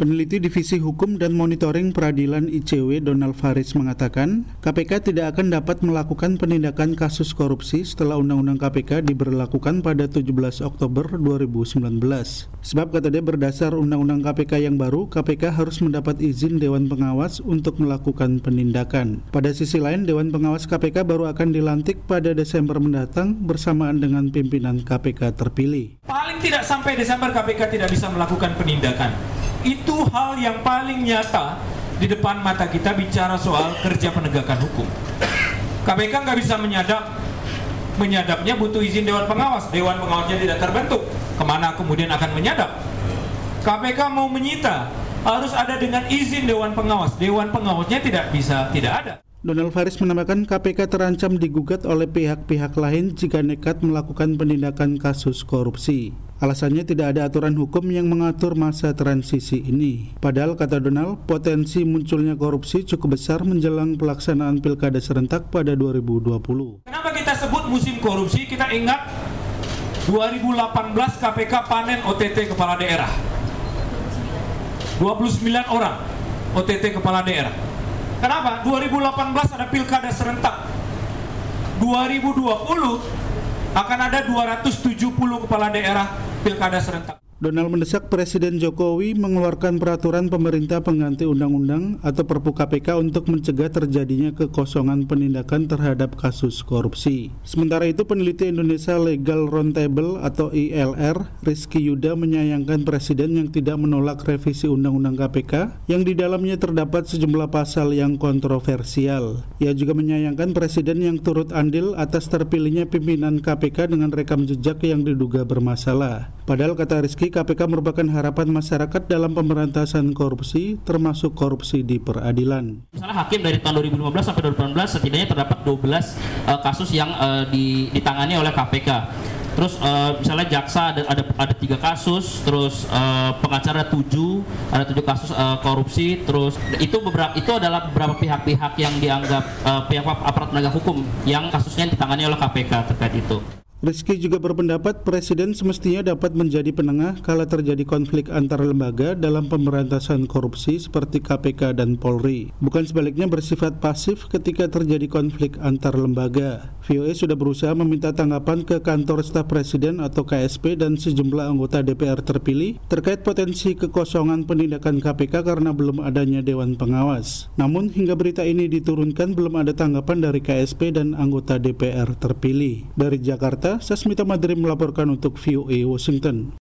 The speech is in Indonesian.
Peneliti Divisi Hukum dan Monitoring Peradilan ICW Donald Faris mengatakan, KPK tidak akan dapat melakukan penindakan kasus korupsi setelah Undang-Undang KPK diberlakukan pada 17 Oktober 2019. Sebab kata dia berdasar Undang-Undang KPK yang baru, KPK harus mendapat izin Dewan Pengawas untuk melakukan penindakan. Pada sisi lain, Dewan Pengawas KPK baru akan dilantik pada Desember mendatang bersamaan dengan pimpinan KPK terpilih. Paling tidak sampai Desember KPK tidak bisa melakukan penindakan. Itu hal yang paling nyata di depan mata kita bicara soal kerja penegakan hukum. KPK nggak bisa menyadapnya butuh izin Dewan Pengawas. Dewan Pengawasnya tidak terbentuk. Kemana kemudian akan menyadap? KPK mau menyita harus ada dengan izin Dewan Pengawas. Dewan Pengawasnya tidak ada. Donald Faris menambahkan KPK terancam digugat oleh pihak-pihak lain jika nekat melakukan penindakan kasus korupsi. Alasannya tidak ada aturan hukum yang mengatur masa transisi ini. Padahal, kata Donald, potensi munculnya korupsi cukup besar menjelang pelaksanaan pilkada serentak pada 2020. Kenapa kita sebut musim korupsi? Kita ingat 2018 KPK panen OTT kepala daerah. 29 orang OTT kepala daerah. Kenapa? 2018 ada pilkada serentak. 2020 akan ada 270 kepala daerah pilkada serentak. Donald mendesak Presiden Jokowi mengeluarkan peraturan pemerintah pengganti undang-undang atau Perpu KPK untuk mencegah terjadinya kekosongan penindakan terhadap kasus korupsi. Sementara itu, peneliti Indonesia Legal Roundtable atau ILR, Rizky Yuda menyayangkan Presiden yang tidak menolak revisi Undang-Undang KPK yang di dalamnya terdapat sejumlah pasal yang kontroversial. Ia juga menyayangkan Presiden yang turut andil atas terpilihnya pimpinan KPK dengan rekam jejak yang diduga bermasalah. Padahal, kata Rizky, KPK merupakan harapan masyarakat dalam pemberantasan korupsi, termasuk korupsi di peradilan. Misalnya hakim dari tahun 2015 sampai 2018 setidaknya terdapat 12 kasus yang ditangani oleh KPK. Terus misalnya jaksa ada 3 kasus, terus pengacara 7, ada 7 kasus korupsi, terus itu adalah beberapa pihak-pihak yang dianggap pihak aparat penegak hukum yang kasusnya ditangani oleh KPK terkait itu. Rizky juga berpendapat Presiden semestinya dapat menjadi penengah kala terjadi konflik antar lembaga dalam pemberantasan korupsi seperti KPK dan Polri. Bukan sebaliknya bersifat pasif ketika terjadi konflik antar lembaga. VOA sudah berusaha meminta tanggapan ke kantor staf Presiden atau KSP dan sejumlah anggota DPR terpilih terkait potensi kekosongan penindakan KPK karena belum adanya Dewan Pengawas. Namun hingga berita ini diturunkan belum ada tanggapan dari KSP dan anggota DPR terpilih. Dari Jakarta, Sasmita Madrim melaporkan untuk VOA Washington.